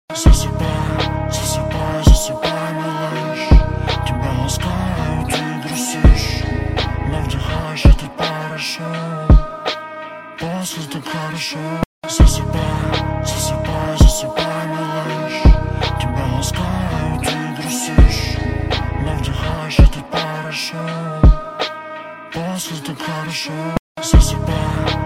Засыпай, засыпай, засыпай, малыш. Тебя ласкают и грустишь, но вдыхаешь этот порошок. После так хорошо. Засыпай, засыпай, засыпай, малыш. Тебя ласкают и грустишь, но вдыхаешь этот порошок. После так хорошо. Засыпай.